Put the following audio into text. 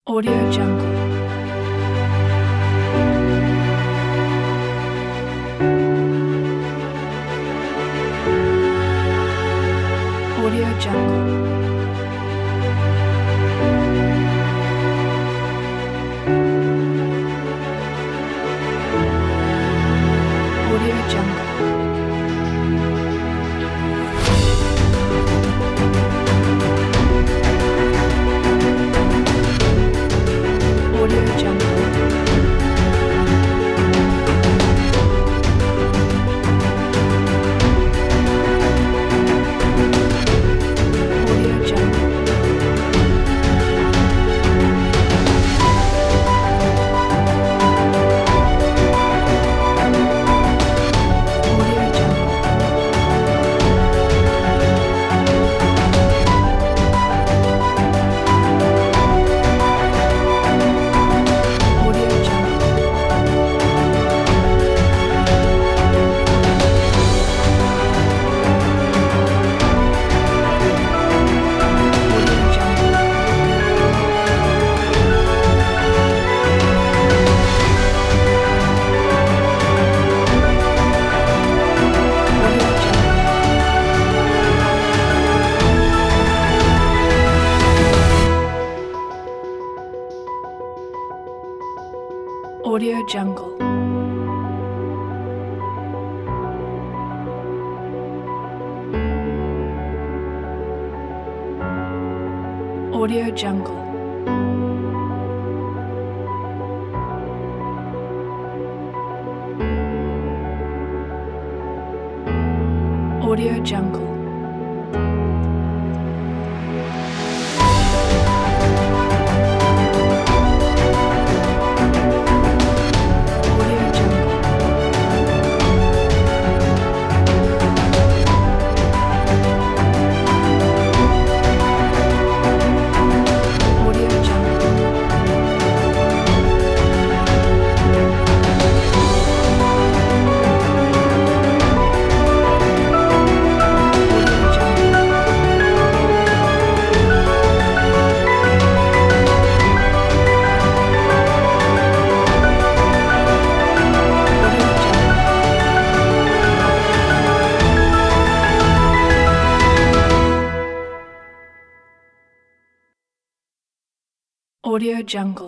Audio Jungle. Audio Jungle. Audio Jungle. Audio Jungle. Audio Jungle. Audio Jungle. Audio Jungle. Audio Jungle. Audio Jungle. Audio Jungle. Audio Jungle. Audio Jungle. Audio Jungle. Audio Jungle. Audio Jungle. Audio Jungle. Audio Jungle.